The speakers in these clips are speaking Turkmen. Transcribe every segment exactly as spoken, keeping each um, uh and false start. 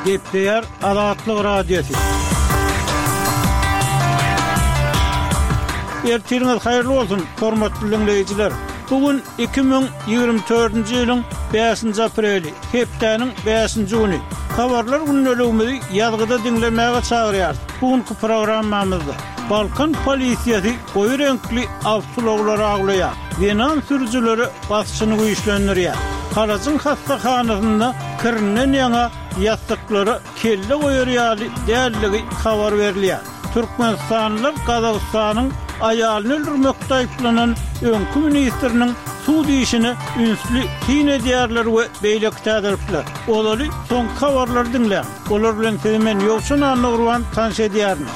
Gepleyer Azatlyk Radiosu. Ertiriniz hayırlı olsun, hormatly dinleyijiler. Bugün iki bin ýygrimi dördünji ýylyň beşinji apreli, hepdeniň beşinji güni. Habarlar günnäligimizi ýazgyda dinlemäge çagyrýar. Bugünkü programmamyzda Balkan polisiýasy goýy renkli awtologlara aglaýar. Venan sürüjileri basyny güýçlendirýär. Karazyň hastahanasynda kirinen ýaňa ýastyklary kelle goýarýaly dälligi habar berilýär. Türkmenistanlylar Kazakstanyň aýalyny öldürmekde aýplanan öňkü ministriniň suw diýişini ünsli kine diýerler we beýlek tädiripler. Olary soň habarlar dinleýär. Olar bilen temen ýokşun anlagyrwan tanş edýärmi?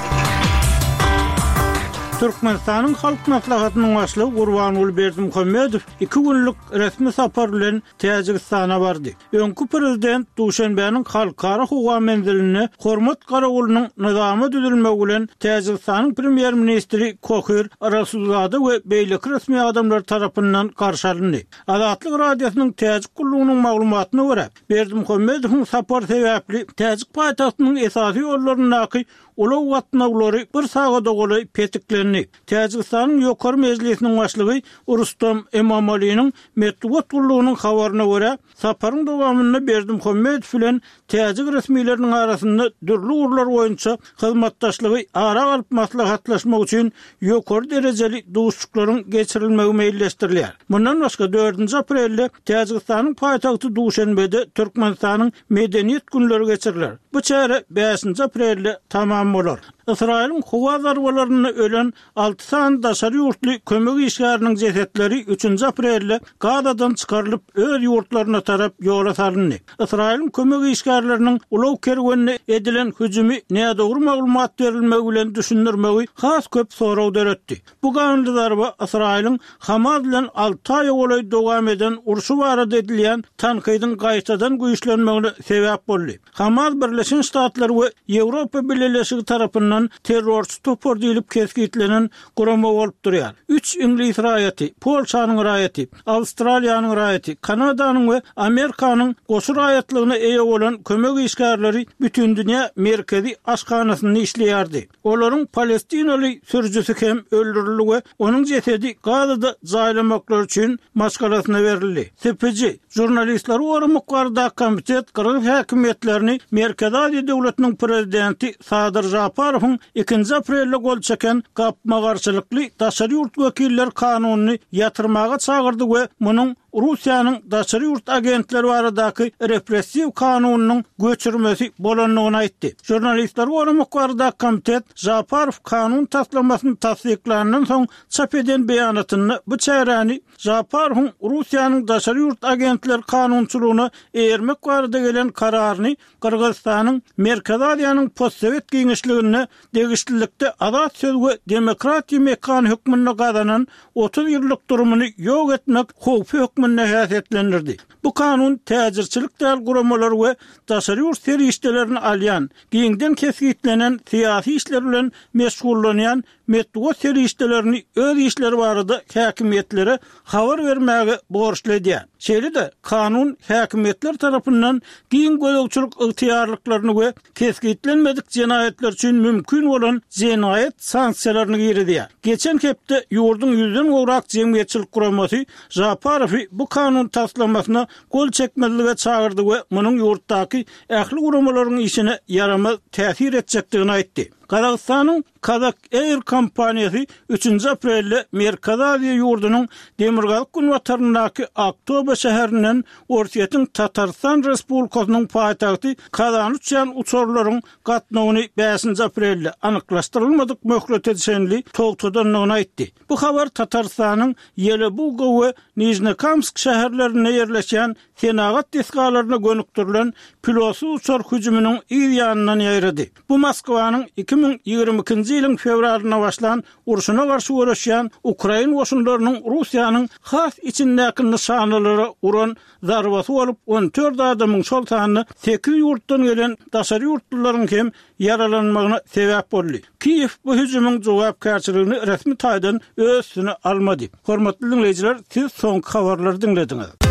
Türkmenistanyň halk maslahatynyň başlygy Gurbanuly Berdimuhammedow iki günlük resmi sapar bilen Täjikistana bardy. Öňkü prezident Duşanbäniň halkara hukuka menzilini hormat garagulunyň nizamy düzülmegi bilen Täjikistanyň premier ministri Kohir Rasulzada we beýleki resmi adamlar tarapyndan garşalandy. Azatlyk radiosynyň Täjik gullugynyň maglumatyna görä, Berdimuhammedowyň sapar sebäpli Täjik paýtagtynyň esasy ýollaryny Ulu watnawlary bir sagada goly petiklerini. Täjikistanyň ýokary mejlisiniň başlygy Rustam Emamalynyň metbuat gullugynyň habaryna görä, saparyň dowamyny Berdimuhammedow bilen Täjik resmileriniň arasynda dürli urlar boýunça hyzmatdaşlygy ara alyp maslahatlaşmak üçin ýokary derejeli dostluklaryň geçirilmegi meýilleşdirilýär. Bundan başga dördünji aprelde Täjikistanyň paýtagty Duşanbede Türkmenistanyň medeniýet günleri geçirilýär. Bu çäre beşinji aprelde tamam bolar. İsrail'in hava zarbalarına ölen altı san daşary ýurtly kömek işgäriniň jesetleri üçünji aprelde Gaza'dan çıkarılıp öz ýurtlaryna tarap ýola salyndy. İsrail'in kömek işgärleriniň ulaw kerwenine edilen hüjümi nädogry maglumat berilmegi bilen düşündirmegi has köp soraw deretdi. Bu ganly zarba İsrail'in Hamas bilen altı aý boly dowam eden urşy barada edilýän tankydyň gaýtadan güýçlenmegine sebäp boldy. Hamas Birleşen Ştatlar we Ýewropa Birleşigi tarapyndan terrorçy topor diýilip keskitlenen gurama bolup durýar. Üç İngiliz raýaty, Polşanyň raýaty, Awstraliýanyň raýaty, Kanadanyň we Amerikanyň goşu raýatlygyna eýe bolan kömek işgärleri bütün dünýä merkezi aşkanasyny işleýärdi. Olaryň Palestinaly sürüjüsi hem öldürildi we onuň jesedi Gazada jaýlamaklar üçin maskarasyna berildi. C P J jurnalistler Ormuk Garda komitet Kırgız häkimetlerini Merkezi Aziýa döwletiniň prezidenti Sadyr Japarowyň ikinji aprelde gol çeken gapma garşylykly daşary ýurt wekiller kanunyny ýatyrmaga çagyrdy we munyň Russiýanyň daşary ýurt agentleri baradaky repressiw kanunynyň göçürmesi bolanlygyny aýtdy. Jurnalistler Ormuk Garda komitet Japarow kanun taslamasyny tasdiklandan soň çap eden beýanatyny bu çäräni Japarowyň Russiýanyň daşary ýurt agentleri kanunçylygyna eýermek barada gelen kararyny Kırgızstanyň Merkezi Aziýanyň postsovet giňişligine degişlilikde azat söz we demokratiýa mekany hükmüne gazanan otuz ýyllyk durumuny ýok etmek hukuk hükmüne häsiýetlendirdi. Bu kanun täjirçilik däl guramalar we daşary ýurt serişdelerini alýan, giňden keskitlenen syýasy işler bilen meşgullanýan metbuat serişdelerini öz işleri barada häkimetlere habar bermäge borçly edýär. Şeýle-de kanun häkimetler tarapyndan giň gözegçilik ygtyýarlyklaryny we keskitlenmedik jenaýetler üçin mümkin bolan jenaýet sanksiýalaryny giýerdi. Geçen hepde ýurdun ýüzden gowrak jemgyýetçilik guramasy Japarowy bu kanun taslamasyna gol çekmezlige çagyrdy we munyň ýurtdaky ähli guramalaryň işine yaramaz täsir etjekdigini aýtdy. Kazakstanyň Kazak Air kompaniýasy üçünji aprelde Merkezi Aziýa ýurdunyň Demirgazyk günwataryndaky Aktoba şäherinden Orsiýetiň Tatarstan Respublikasynyň paýtagty Kazan üçin uçurlaryň gatnawyny beşinji aprelde anyklaşdyrylmadyk möhlet edilýänli togtadanlygyny aýtdy. Bu habar Tatarstanyň Yelebulga we Nizhnekamsk şäherlerine ýerleşen senagat diskalaryna gönüktirilen pilotsy uçur hüjüminiň ýanyndan ýaýrady. Bu Moskwanyň iki bin ýygrimi ikinji ýylyň fevralyna başlan urşuna garşy görüşýän Ukraina goşunlarynyň Russiýanyň has içindäki nişanlary uran zarbasy bolup on dört adamyň şol sanyny sekiz ýurtdan gelen daşary ýurtlularyň hem yaralanmagyna sebäp boldy. Kiýew bu hüjümüň jogapkärçiligini resmi taýdan öz üstüne almady. Hormatly dinleýijiler, siz soňky habarlary dinlediňiz.